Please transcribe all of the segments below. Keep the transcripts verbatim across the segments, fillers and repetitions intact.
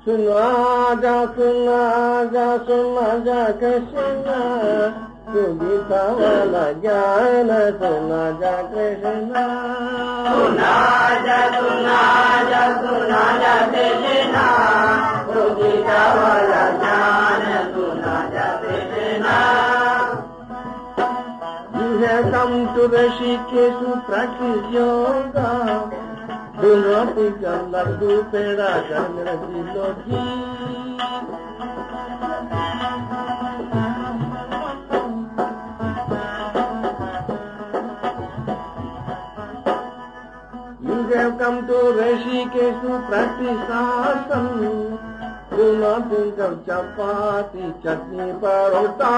सुना जा सुना जा सुना जा कृष्ण तू गीता वाला ज्ञान सुना जा कृष्ण सुना जा सुना जा सुना जा कृष्ण तू गीता वाला ज्ञान सुना जा Krishna You have come to Rishikesh to practice yoga. Do not become Laddu Peda Jangrati Loki. You have come to Rishikesh to practice asana. Do not think of chapati, chutney, parota.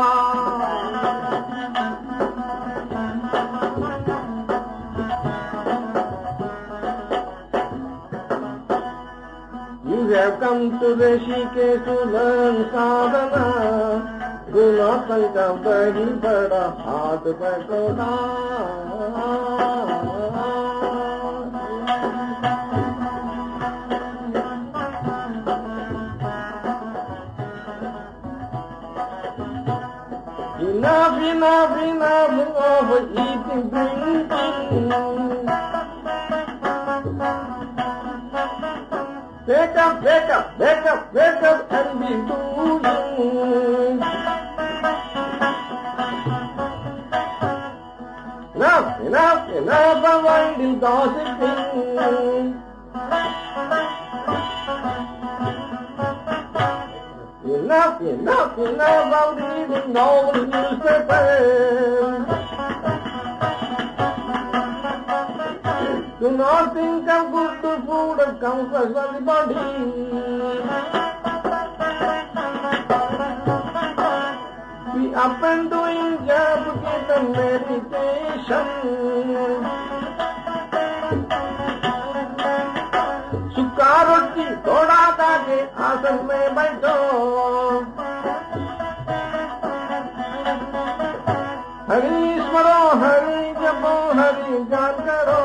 You have come to Rishikesh to learn sadhana. Do not think of dahi bada haath pakoda. Enough, enough, enough of eating, drinking. Wake up, wake up, wake up, wake up and be doing. Enough, enough, enough of idle gossiping. Enough, enough, enough of reading all the newspapers. Do not think of good food that comes from the body. Be up and doing job, get a meditation. Sukha roti, thoda daage, aasan mein baitho. Hari smaro, hari japo, hari jaan karo.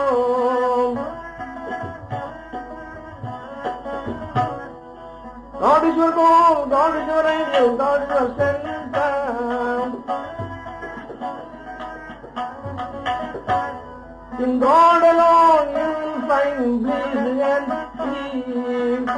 God is your goal, God is your angel, God is your center. In God alone you will find bliss and peace.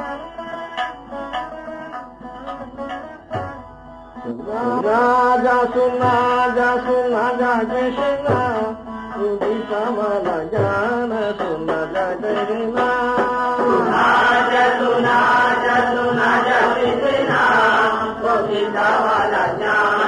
Raja Suna Ja Suna Ja Krishna, Tu Gita Wala Jnana Suna Ja Krishna. Suna ja suna ja suna ja Krishna, tu gita wala jnana